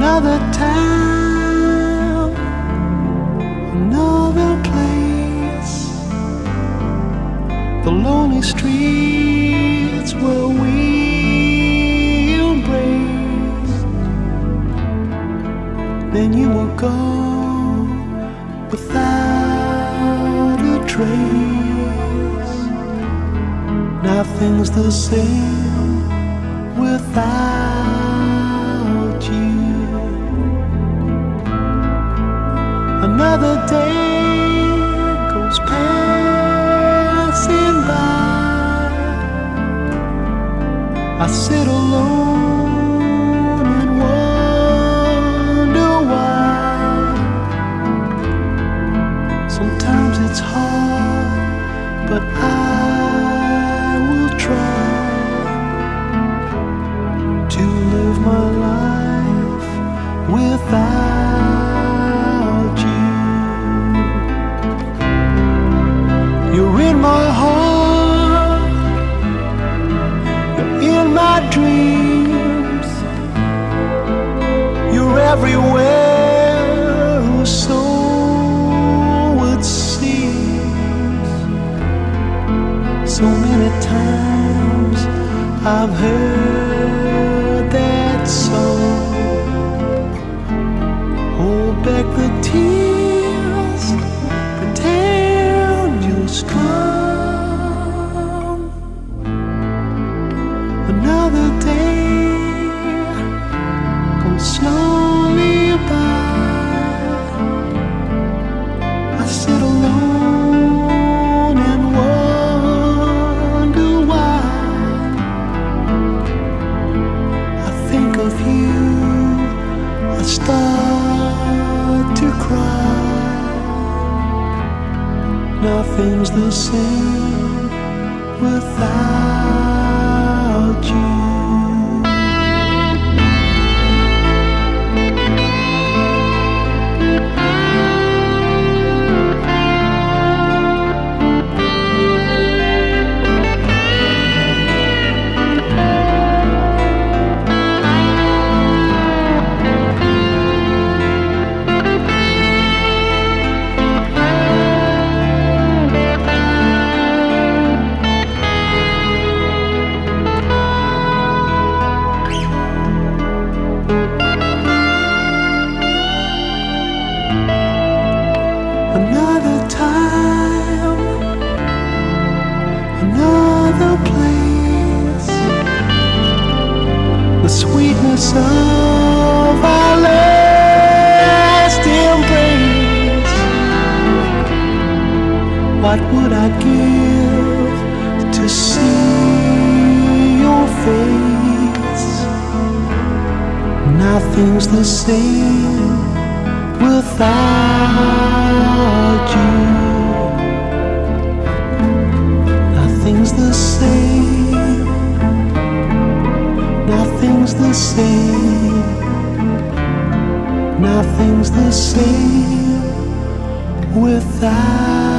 Another town, another place, the lonely streets where we embrace. Then you will go without a trace. Nothing's the same without you. Another day goes passing by. I sit alone and wonder why. Sometimes it's hard, but I will try to live my life without you. You're in my heart, you're in my dreams, you're everywhere, so it seems. So many times I've heard that song. Hold back the tears, pretend you're strong. Another day goes slowly by. I sit alone and wonder why. I think of you, I start to cry. Nothing's the same without you. Another time, another place, the sweetness of our last embrace. What would I give to see your face? Nothing's the same without you. Nothing's the same. Nothing's the same. Nothing's the same without